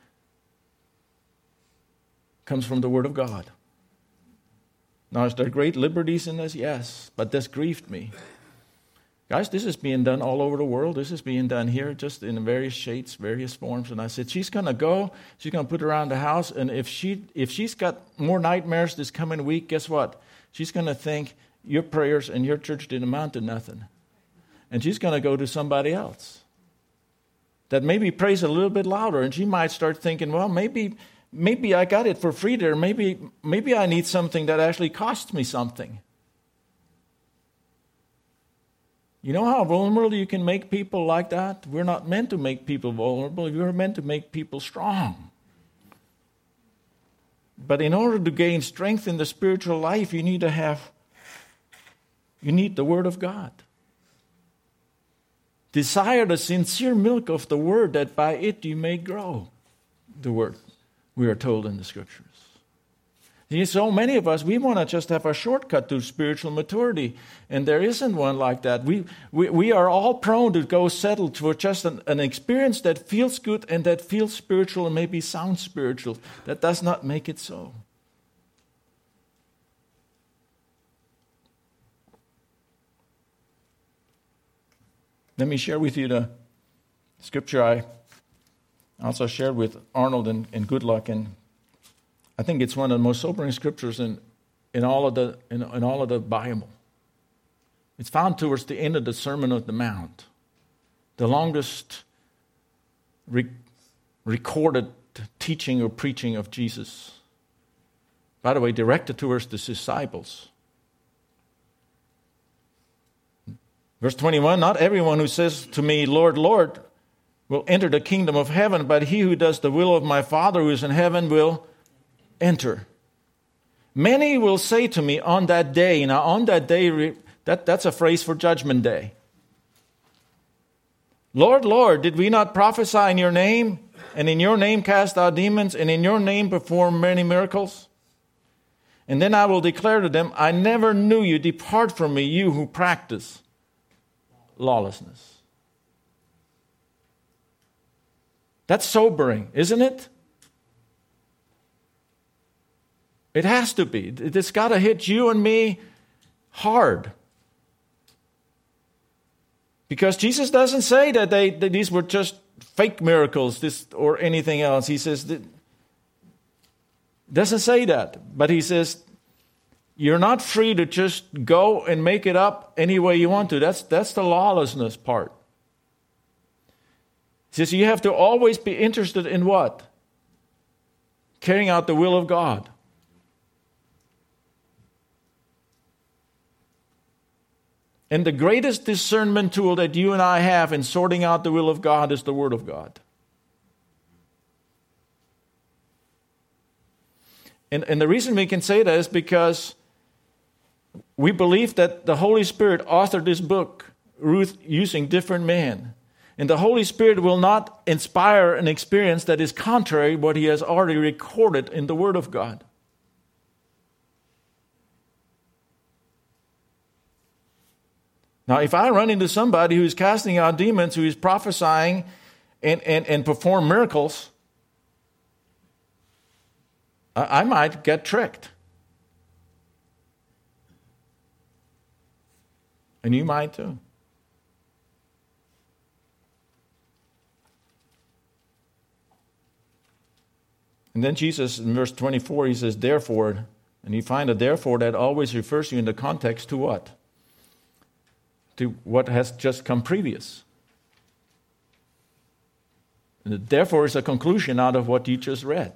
comes from the Word of God. Now, is there great liberties in this? Yes, but this grieved me. Guys, this is being done all over the world. This is being done here just in various shades, various forms. And I said, she's going to go, she's going to put her around the house, and if, she, if she's got more nightmares this coming week, guess what? She's going to think your prayers and your church didn't amount to nothing. And she's going to go to somebody else that maybe prays a little bit louder, and she might start thinking, well, maybe maybe I got it for free there. Maybe, maybe I need something that actually costs me something. You know how vulnerable you can make people like that? We're not meant to make people vulnerable. We're meant to make people strong. But in order to gain strength in the spiritual life, you need to have, you need the Word of God. Desire the sincere milk of the Word, that by it you may grow. The Word, we are told in the Scriptures. See, so many of us, we want to just have a shortcut to spiritual maturity, and there isn't one like that. We we, we are all prone to go settle for just an, an experience that feels good and that feels spiritual and maybe sounds spiritual. That does not make it so. Let me share with you the scripture I also shared with Arnold and, and Goodluck, and I think it's one of the most sobering scriptures in, in all of the in, in all of the Bible. It's found towards the end of the Sermon on the Mount, the longest re- recorded teaching or preaching of Jesus. By the way, directed towards the disciples. Verse twenty-one, not everyone who says to me, Lord, Lord, will enter the kingdom of heaven, but he who does the will of my Father who is in heaven will enter. Many will say to me on that day, now on that day, that, that's a phrase for Judgment Day. Lord, Lord, did we not prophesy in your name, and in your name cast out demons, and in your name perform many miracles? And then I will declare to them, I never knew you. Depart from me, you who practice lawlessness. That's sobering, isn't it? It has to be. It's got to hit you and me hard. Because Jesus doesn't say that, they, that these were just fake miracles this, or anything else. He says, that, doesn't say that. But he says, you're not free to just go and make it up any way you want to. That's, that's the lawlessness part. He says you have to always be interested in what? Carrying out the will of God. And the greatest discernment tool that you and I have in sorting out the will of God is the Word of God. And, and the reason we can say that is because we believe that the Holy Spirit authored this book, Ruth, using different men. And the Holy Spirit will not inspire an experience that is contrary to what He has already recorded in the Word of God. Now, if I run into somebody who's casting out demons, who is prophesying and, and, and perform miracles, I, I might get tricked. And you might too. And then Jesus, in verse twenty-four, he says, therefore, and you find a therefore that always refers you in the context to what? To what has just come previous. And the therefore is a conclusion out of what you just read.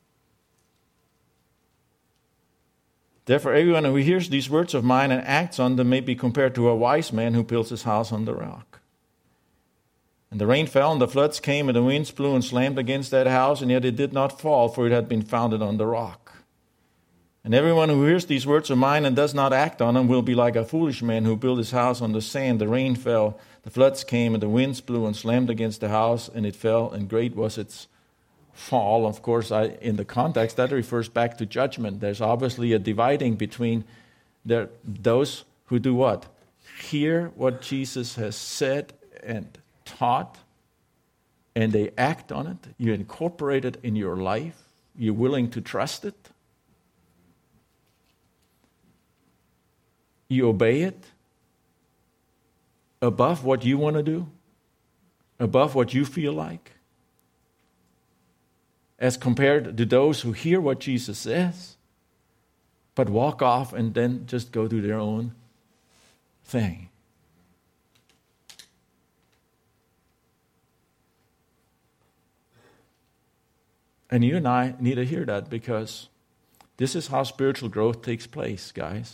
Therefore, everyone who hears these words of mine and acts on them may be compared to a wise man who builds his house on the rock. And the rain fell, and the floods came, and the winds blew and slammed against that house, and yet it did not fall, for it had been founded on the rock. And everyone who hears these words of mine and does not act on them will be like a foolish man who built his house on the sand. The rain fell, the floods came, and the winds blew and slammed against the house, and it fell, and great was its fall. Of course, I, in the context, that refers back to judgment. There's obviously a dividing between the, those who do what? Hear what Jesus has said and taught, and they act on it. You incorporate it in your life. You're willing to trust it. You obey it above what you want to do, above what you feel like, as compared to those who hear what Jesus says, but walk off and then just go do their own thing. And you and I need to hear that, because this is how spiritual growth takes place, guys.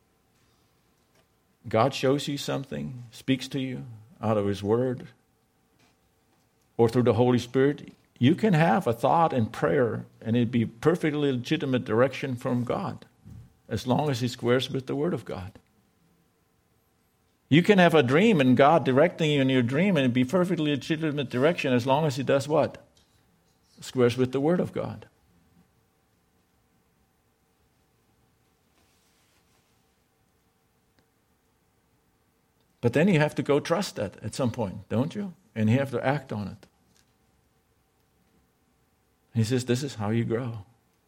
God shows you something, speaks to you out of His Word, or through the Holy Spirit. You can have a thought and prayer, and it'd be perfectly legitimate direction from God, as long as it squares with the Word of God. You can have a dream, and God directing you in your dream, and it'd be perfectly legitimate direction, as long as He does what? Squares with the Word of God. But then you have to go trust that at some point, don't you? And you have to act on it. He says, this is how you grow.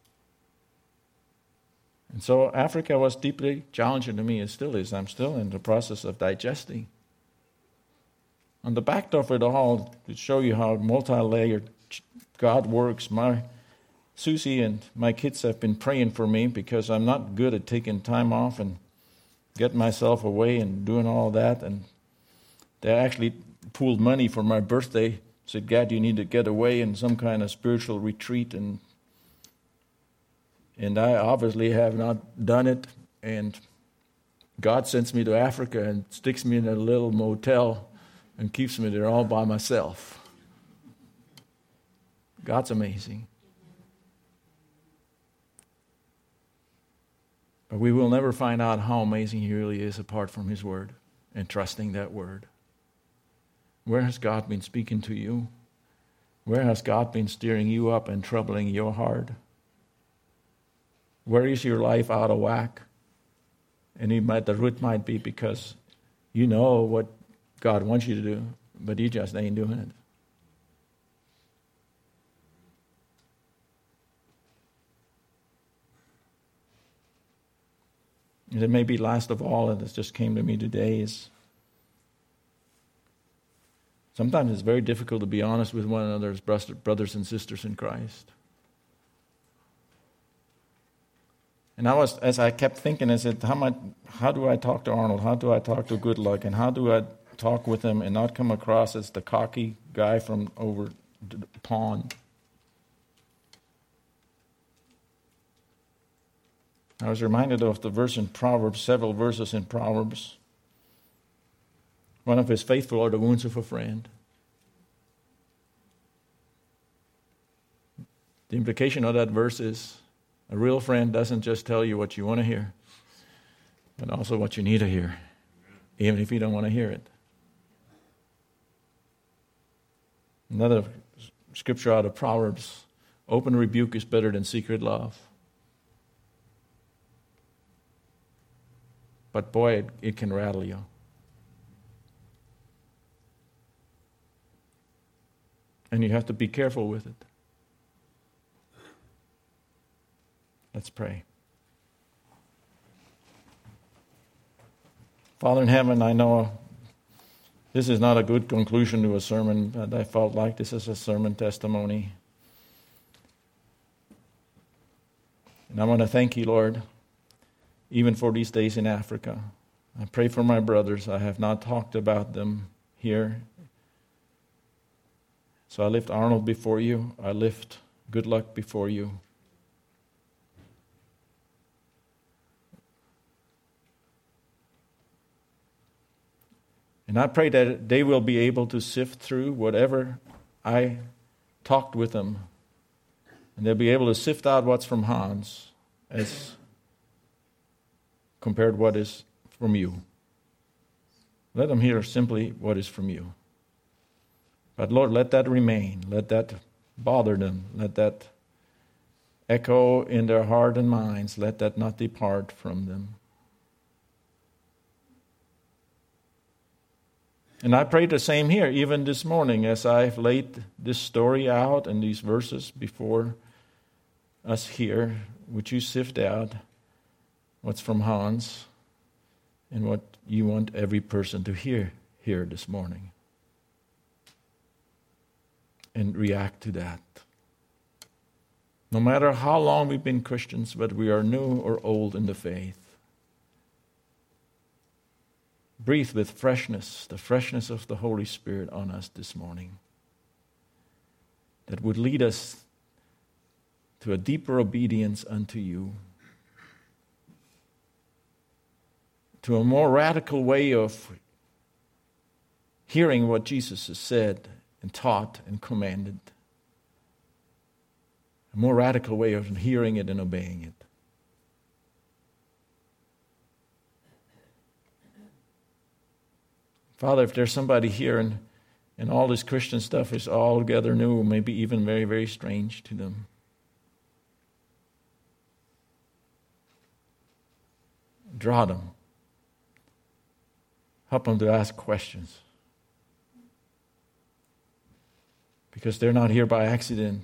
And so Africa was deeply challenging to me. It still is. I'm still in the process of digesting. On the back of it all, to show you how multi-layered God works, my Susie and my kids have been praying for me, because I'm not good at taking time off and getting myself away and doing all that. And they actually pooled money for my birthday. Said, "God, you need to get away in some kind of spiritual retreat." And and I obviously have not done it. And God sends me to Africa and sticks me in a little motel and keeps me there all by myself. God's amazing. But we will never find out how amazing He really is apart from His Word and trusting that Word. Where has God been speaking to you? Where has God been steering you up and troubling your heart? Where is your life out of whack? And it might, the root might be because you know what God wants you to do, but you just ain't doing it. And it may be last of all, and this just came to me today, is sometimes it's very difficult to be honest with one another as brothers and sisters in Christ. And I was, as I kept thinking, I said, how, am I, how do I talk to Arnold? How do I talk to Goodluck? And how do I talk with him and not come across as the cocky guy from over the pond? I was reminded of the verse in Proverbs, several verses in Proverbs. One of his faithful are the wounds of a friend. The implication of that verse is a real friend doesn't just tell you what you want to hear, but also what you need to hear, even if you don't want to hear it. Another scripture out of Proverbs, open rebuke is better than secret love. But boy, it, it can rattle you. And you have to be careful with it. Let's pray. Father in heaven, I know this is not a good conclusion to a sermon, but I felt like this is a sermon testimony. And I want to thank you, Lord, even for these days in Africa. I pray for my brothers. I have not talked about them here. So I lift Arnold before you. I lift Good Luck before you. And I pray that they will be able to sift through whatever I talked with them. And they'll be able to sift out what's from Hans as compared to what is from you. Let them hear simply what is from you. But Lord, let that remain. Let that bother them. Let that echo in their heart and minds. Let that not depart from them. And I pray the same here, even this morning, as I've laid this story out and these verses before us here. Would you sift out what's from Hans and what you want every person to hear here this morning? And react to that. No matter how long we've been Christians, whether we are new or old in the faith, breathe with freshness, the freshness of the Holy Spirit on us this morning, that would lead us to a deeper obedience unto you, to a more radical way of hearing what Jesus has said and taught and commanded, a more radical way of hearing it and obeying it. Father, if there's somebody here and, and all this Christian stuff is altogether new, maybe even very, very strange to them, draw them. Help them to ask questions. Because they're not here by accident.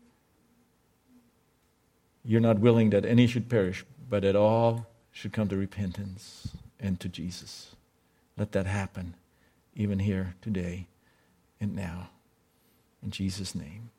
You're not willing that any should perish, but that all should come to repentance and to Jesus. Let that happen, even here today and now. In Jesus' name.